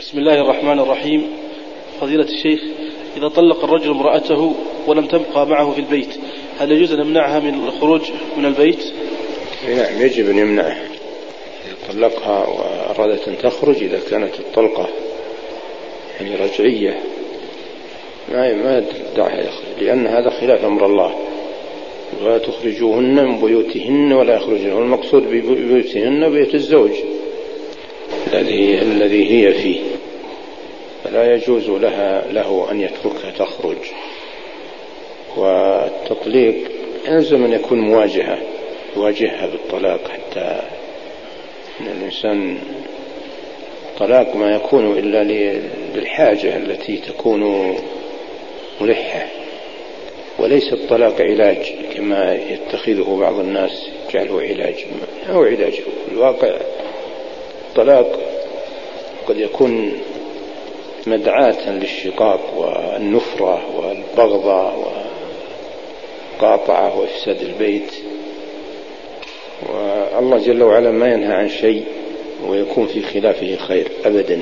بسم الله الرحمن الرحيم. فضيلة الشيخ، إذا طلق الرجل امرأته ولم تبقى معه في البيت، هل يجوز أن يمنعها من الخروج من البيت؟ نعم، يجب أن يمنعها. إذا طلقها وأرادت أن تخرج، إذا كانت الطلقة يعني رجعية، ما دعها يخرج، لأن هذا خلاف أمر الله. ولا تخرجوهن من بيوتهن ولا يخرجن، والمقصود ببيوتهن بيت الزوج الذي هي فيه، فلا يجوز له أن يتركها تخرج. والتطليق يلزم أن يكون يواجهها بالطلاق، حتى أن الإنسان طلاق ما يكون إلا للحاجة التي تكون ملحة، وليس الطلاق علاج كما يتخذه بعض الناس، جعله علاج. أو علاج في الواقع الطلاق قد يكون مدعاة للشقاق والنفرة والبغضة وقاطعة وإفساد البيت. والله جل وعلا ما ينهى عن شيء ويكون في خلافه خير أبدا.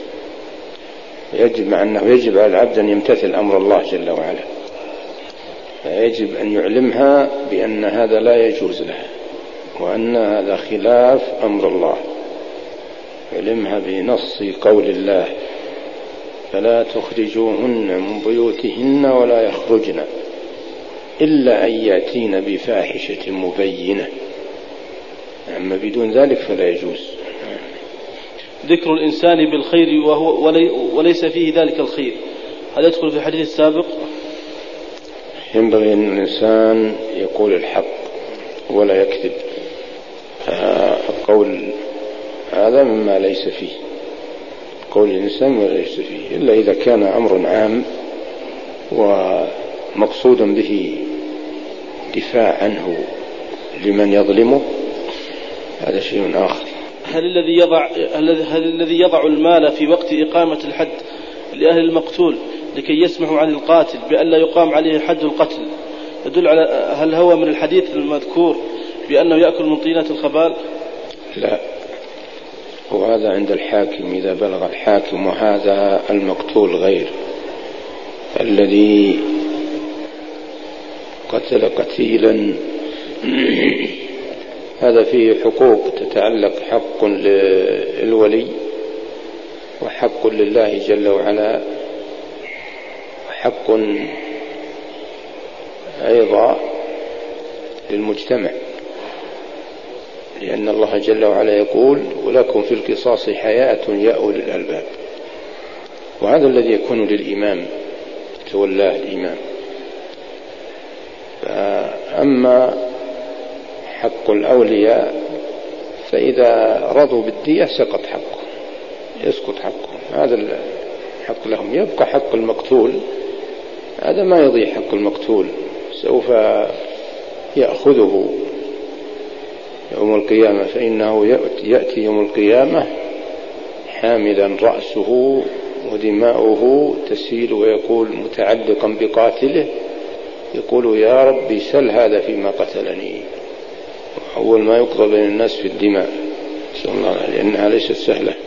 يجب أنه يجب على العبد أن يمتثل أمر الله جل وعلا، فيجب أن يعلمها بأن هذا لا يجوز لها، وأن هذا خلاف أمر الله. يعلمها بنص قول الله: فلا تخرجوهن من بيوتهن ولا يخرجن إلا أن يأتين بفاحشة مبينة. أما بدون ذلك فلا يجوز. ذكر الإنسان بالخير وليس فيه ذلك الخير، هل يدخل في الحديث السابق؟ ينبغي أن الإنسان يقول الحق ولا يكذب. القول هذا مما ليس فيه، قول الإنسان ما ليس فيه، إلا إذا كان أمر عام ومقصود به دفاع عنه لمن يظلمه، هذا شيء آخر. هل الذي يضع المال في وقت إقامة الحد لأهل المقتول لكي يسمحوا عن القاتل بألا يقام عليه حد القتل يدل على، هل هو من الحديث المذكور بأنه يأكل من طينة الخبال؟ لا، وهذا عند الحاكم إذا بلغ الحاكم. وهذا المقتول غير الذي قتل قتيلا، هذا فيه حقوق تتعلق، حق للولي وحق لله جل وعلا، وحق أيضا للمجتمع، لأن الله جل وعلا يقول: ولكم في القصاص حياة يا أولي الألباب. وهذا الذي يكون للإمام، تولاه الإمام. أما حق الأولياء فإذا رضوا بالدية يسقط حقهم، هذا الحق لهم. يبقى حق المقتول، هذا ما يضيع حق المقتول، سوف يأخذه يوم القيامة، فإنه يأتي يوم القيامة حاملا رأسه ودماؤه تسيل، ويقول متعلقا بقاتله، يقول: يا ربي سل هذا فيما قتلني. أول ما يقضى بين الناس في الدماء، لأنها ليست سهلة.